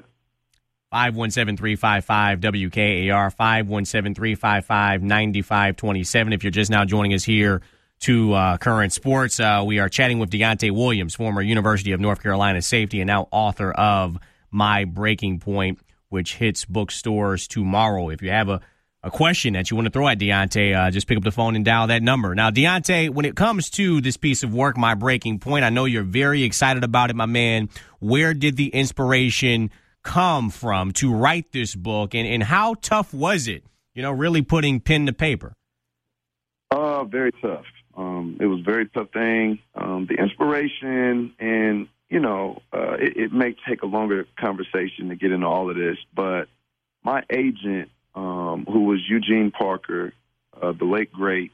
517-355-WKAR, 517-355-9527. If you're just now joining us here, to current sports. We are chatting with Deontay Williams, former University of North Carolina safety and now author of My Breaking Point, which hits bookstores tomorrow. If you have a question that you want to throw at Deontay, just pick up the phone and dial that number. Now, Deontay, when it comes to this piece of work, My Breaking Point, I know you're very excited about it, my man. Where did the inspiration come from to write this book, and how tough was it, really putting pen to paper? Very tough. It was a very tough thing. The inspiration and, it may take a longer conversation to get into all of this, but my agent, who was Eugene Parker, the late great,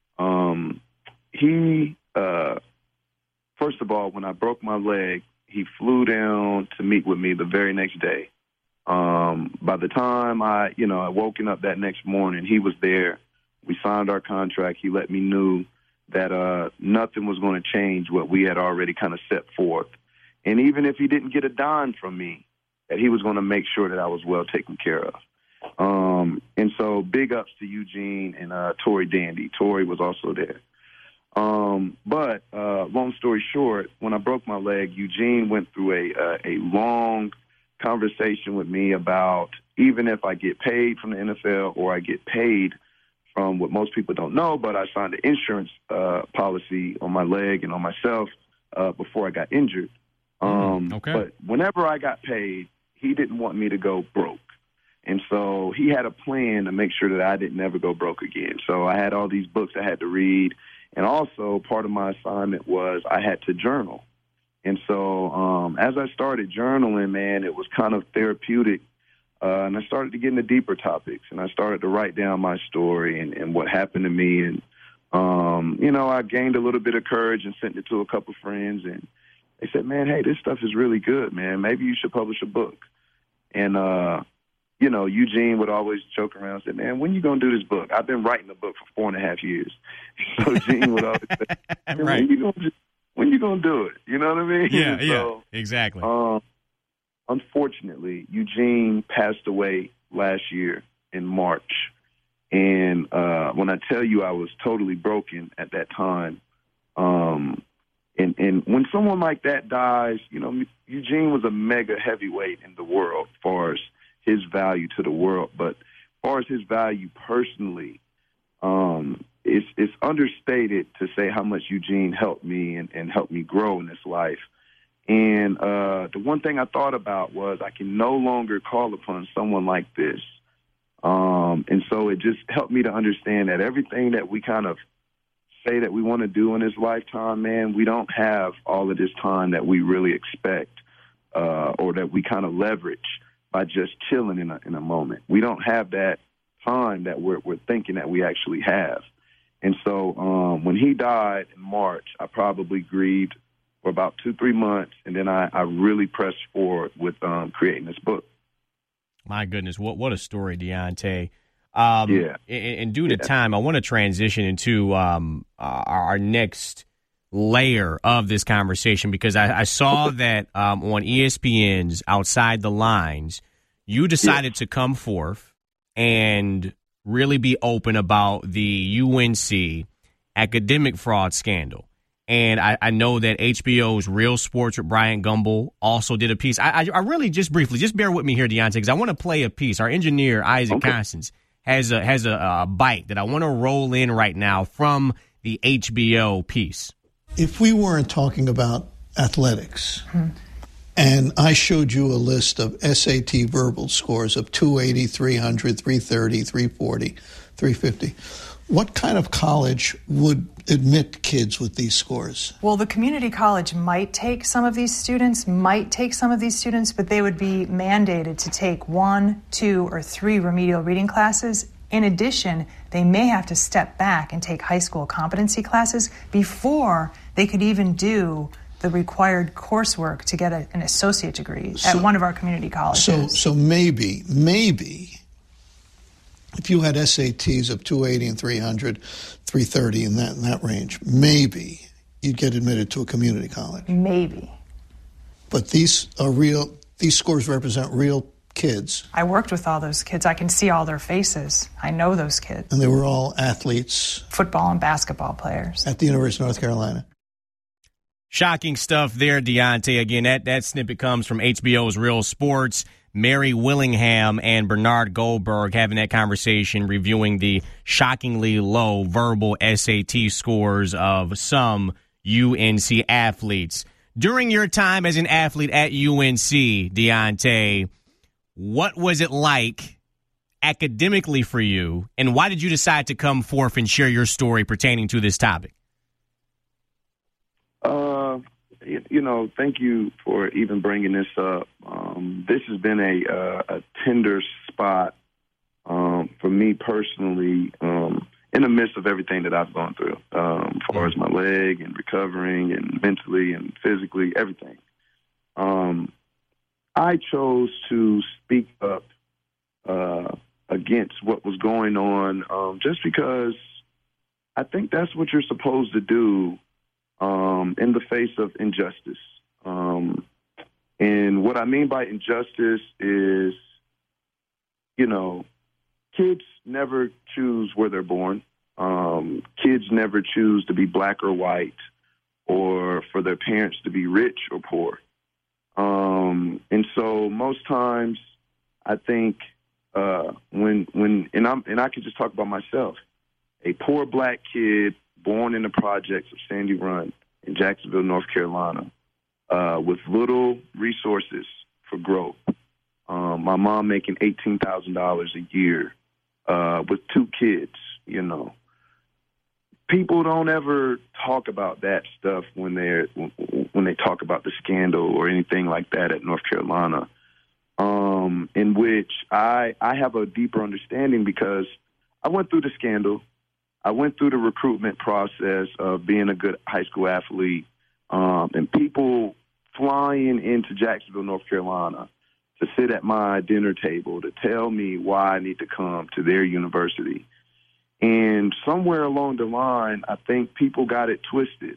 he, first of all, when I broke my leg, he flew down to meet with me the very next day. By the time I woken up that next morning, he was there. We signed our contract. He let me know that nothing was going to change what we had already kind of set forth. And even if he didn't get a dime from me, that he was going to make sure that I was well taken care of. And so big ups to Eugene and Tori Dandy. Tori was also there. But long story short, when I broke my leg, Eugene went through a long conversation with me about even if I get paid from the NFL or I get paid from what most people don't know, but I signed an insurance policy on my leg and on myself before I got injured. Okay. But whenever I got paid, he didn't want me to go broke. And so he had a plan to make sure that I didn't ever go broke again. So I had all these books I had to read. And also part of my assignment was I had to journal. And so as I started journaling, man, it was kind of therapeutic. And I started to get into deeper topics. And I started to write down my story and what happened to me. And, I gained a little bit of courage and sent it to a couple friends. And they said, man, hey, this stuff is really good, man. Maybe you should publish a book. And, Eugene would always joke around and say, man, when you going to do this book? I've been writing the book for 4.5 years. So Gene would always say, hey, right. when you going to do it? You know what I mean? Yeah, exactly. Unfortunately, Eugene passed away last year in March. And when I tell you I was totally broken at that time, and when someone like that dies, Eugene was a mega heavyweight in the world as far as his value to the world. But as far as his value personally, it's understated to say how much Eugene helped me and helped me grow in this life. And the one thing I thought about was I can no longer call upon someone like this. And so it just helped me to understand that everything that we kind of say that we want to do in this lifetime, man, we don't have all of this time that we really expect or that we kind of leverage by just chilling in a moment. We don't have that time that we're thinking that we actually have. And so when he died in March, I probably grieved for about 2-3 months, and then I really pressed forward with creating this book. My goodness, what a story, Deontay. And due to time, I want to transition into our next layer of this conversation because I saw that on ESPN's Outside the Lines, you decided to come forth and really be open about the UNC academic fraud scandal. And I know that HBO's Real Sports with Bryant Gumbel also did a piece. I really just briefly, just bear with me here, Deontay, because I want to play a piece. Our engineer, Isaac Constance, has a bite that I want to roll in right now from the HBO piece. If we weren't talking about athletics, and I showed you a list of SAT verbal scores of 280, 300, 330, 340, 350, what kind of college would admit kids with these scores? Well, the community college might take some of these students, but they would be mandated to take 1, 2, or 3 remedial reading classes. In addition, they may have to step back and take high school competency classes before they could even do the required coursework to get an associate degree at one of our community colleges. So maybe, if you had SATs of 280 and 300, 330 in that range, maybe you'd get admitted to a community college. Maybe. But these are real. These scores represent real kids. I worked with all those kids. I can see all their faces. I know those kids. And they were all athletes. Football and basketball players. At the University of North Carolina. Shocking stuff there, Deontay. Again, that snippet comes from HBO's Real Sports. Mary Willingham and Bernard Goldberg having that conversation, reviewing the shockingly low verbal SAT scores of some UNC athletes. During your time as an athlete at UNC, Deontay, what was it like academically for you, and why did you decide to come forth and share your story pertaining to this topic? Thank you for even bringing this up. This has been a tender spot for me personally in the midst of everything that I've gone through, as far as my leg and recovering and mentally and physically, everything. I chose to speak up against what was going on just because I think that's what you're supposed to do in the face of injustice. And what I mean by injustice is, kids never choose where they're born. Kids never choose to be black or white or for their parents to be rich or poor. And so most times I think when I can just talk about myself, a poor black kid born in the projects of Sandy Run in Jacksonville, North Carolina, with little resources for growth. My mom making $18,000 a year with 2 kids, People don't ever talk about that stuff when they talk about the scandal or anything like that at North Carolina, in which I have a deeper understanding because I went through the scandal. I went through the recruitment process of being a good high school athlete, and people flying into Jacksonville, North Carolina to sit at my dinner table to tell me why I need to come to their university. And somewhere along the line, I think people got it twisted.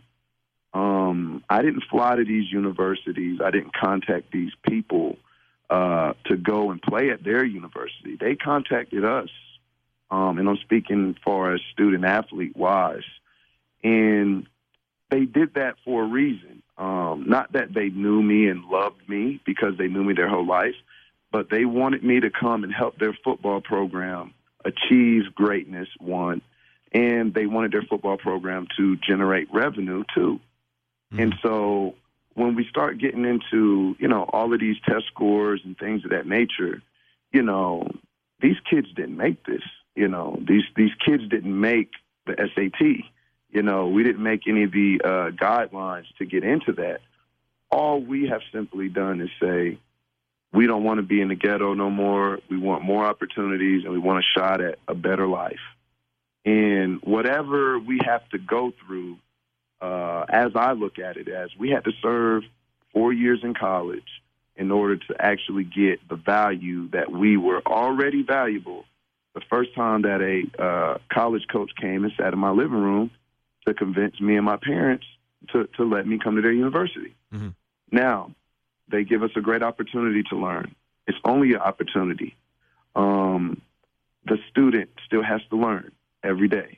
I didn't fly to these universities. I didn't contact these people to go and play at their university. They contacted us. And I'm speaking far as student-athlete-wise. And they did that for a reason. Not that they knew me and loved me because they knew me their whole life, but they wanted me to come and help their football program achieve greatness, one, and they wanted their football program to generate revenue, too. Mm-hmm. And so when we start getting into, all of these test scores and things of that nature, these kids didn't make this. These kids didn't make the SAT. We didn't make any of the guidelines to get into that. All we have simply done is say, we don't want to be in the ghetto no more. We want more opportunities, and we want a shot at a better life. And whatever we have to go through, as I look at it, as we had to serve 4 years in college in order to actually get the value that we were already valuable the first time that a college coach came and sat in my living room to convince me and my parents to let me come to their university. Mm-hmm. Now, they give us a great opportunity to learn. It's only an opportunity. The student still has to learn every day.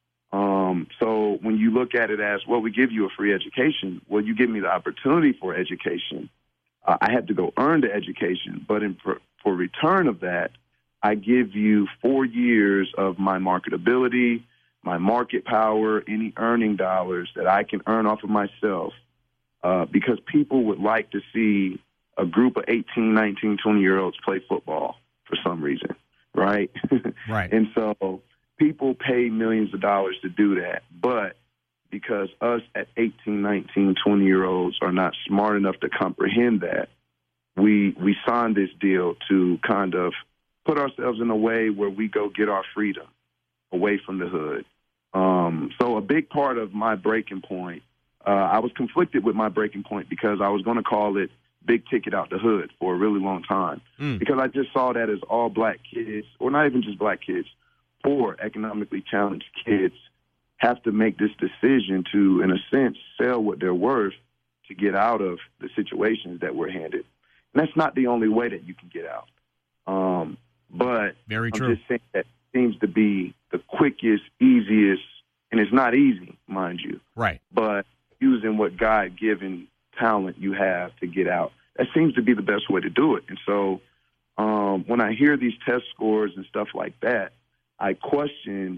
So when you look at it as, well, we give you a free education, well, you give me the opportunity for education. I had to go earn the education, but for return of that, I give you 4 years of my marketability, my market power, any earning dollars that I can earn off of myself, because people would like to see a group of 18, 19, 20-year-olds play football for some reason, right? Right. And so people pay millions of dollars to do that, but because us at 18, 19, 20-year-olds are not smart enough to comprehend that, we signed this deal to kind of put ourselves in a way where we go get our freedom away from the hood. So a big part of my breaking point, I was conflicted with my breaking point because I was going to call it Big Ticket Out the Hood for a really long time because I just saw that as all black kids, or not even just black kids, poor, economically challenged kids have to make this decision to, in a sense, sell what they're worth to get out of the situations that we're handed. And that's not the only way that you can get out. But very true. I'm just saying that seems to be the quickest, easiest, and it's not easy, mind you. Right. But using what God-given talent you have to get out, that seems to be the best way to do it. And so when I hear these test scores and stuff like that, I question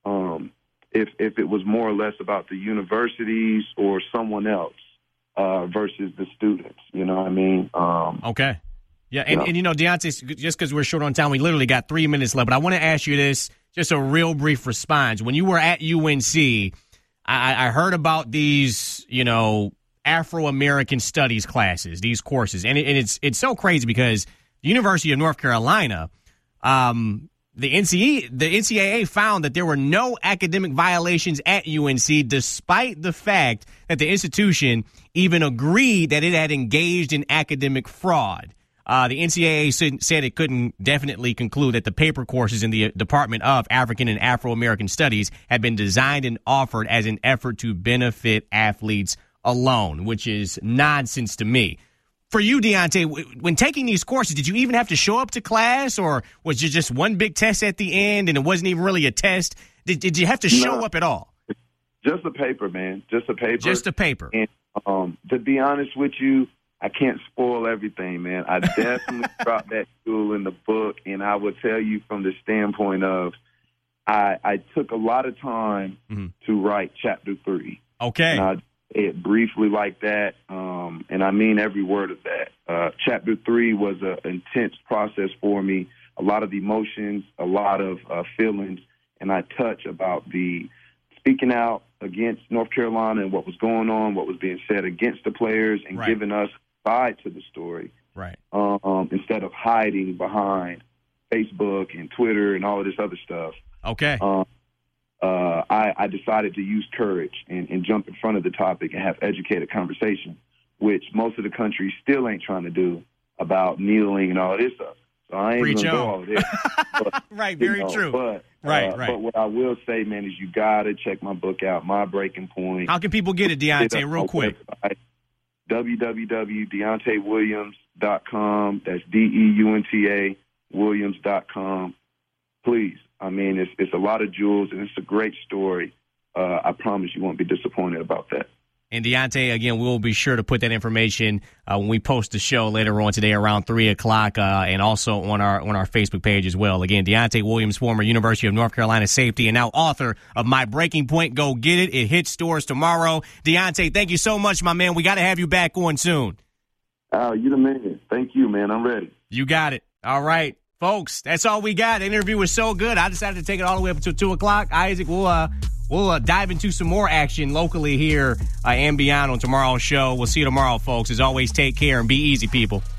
if it was more or less about the universities or someone else versus the students. You know what I mean? Okay. Yeah, and you know, Deontay, just because we're short on time, we literally got 3 minutes left, but I want to ask you this, just a real brief response. When you were at UNC, I heard about these, you know, Afro-American studies classes, these courses, and it's so crazy because the University of North Carolina, the NCAA found that there were no academic violations at UNC, despite the fact that the institution even agreed that it had engaged in academic fraud. The NCAA said it couldn't definitely conclude that the paper courses in the Department of African and Afro-American Studies had been designed and offered as an effort to benefit athletes alone, which is nonsense to me. For you, Deontay, when taking these courses, did you even have to show up to class, or was it just one big test at the end and it wasn't even really a test? Did you have to show up at all? Just a paper, man. Just a paper. Just a paper. And to be honest with you, I can't spoil everything, man. I definitely dropped that jewel in the book, and I will tell you from the standpoint of I took a lot of time to write Chapter 3. Okay. And I say it briefly like that, and I mean every word of that. Chapter 3 was an intense process for me, a lot of emotions, a lot of feelings, and I touch about the speaking out against North Carolina and what was going on, what was being said against the players, and giving us side to the story, right? Instead of hiding behind Facebook and Twitter and all of this other stuff. Okay. I decided to use courage and jump in front of the topic and have educated conversation, which most of the country still ain't trying to do about kneeling and all of this stuff. So I ain't going to go all of this. But, right, very true. But, But what I will say, man, is you got to check my book out, My Breaking Point. How can people get it, Deontay, real quick? www.deontayWilliams.com. That's DEUNTA Williams.com. Please. I mean, it's a lot of jewels, and it's a great story. I promise you won't be disappointed about that. And Deontay, again, we'll be sure to put that information when we post the show later on today around 3 o'clock and also on our Facebook page as well. Again, Deontay Williams, former University of North Carolina safety and now author of My Breaking Point. Go get it. It hits stores tomorrow. Deontay, thank you so much, my man. We got to have you back on soon. You the man. Thank you, man. I'm ready. You got it. All right. Folks, that's all we got. The interview was so good, I decided to take it all the way up until 2 o'clock. Isaac, we'll dive into some more action locally here and beyond on tomorrow's show. We'll see you tomorrow, folks. As always, take care and be easy, people.